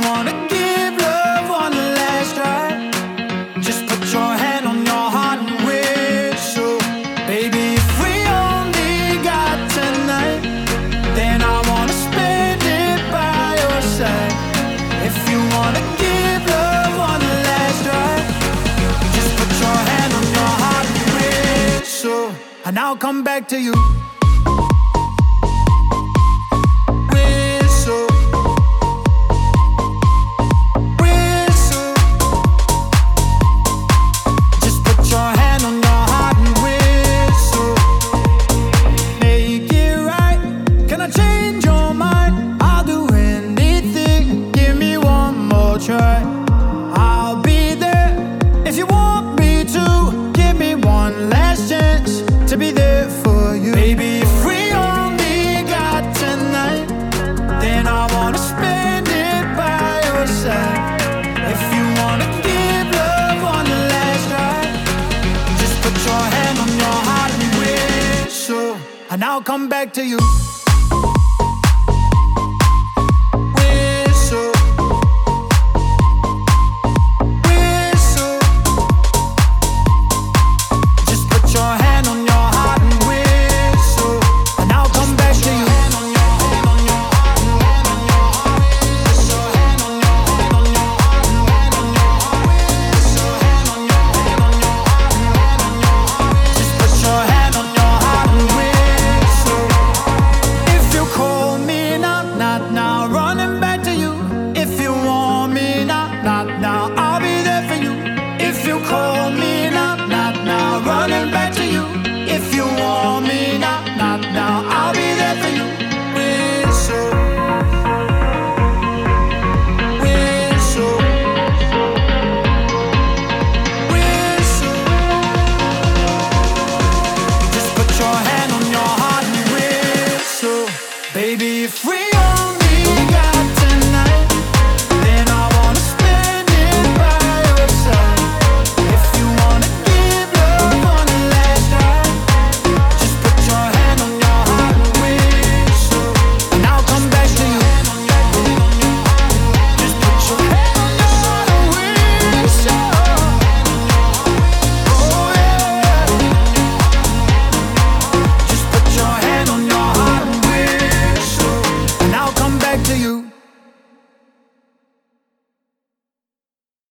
wanna give love one last try, just put your hand on your heart and whistle. Baby, if we only got tonight, then I wanna spend it by your side. If you wanna give love one last try, just put your hand on your heart and whistle, and I'll come back to you. I'll be there if you want me to. Give me one last chance to be there for you. Baby, if we only got tonight, then I wanna spend it by your side. If you wanna give love one last try, just put your hand on your heart and whistle, and I'll come back to you.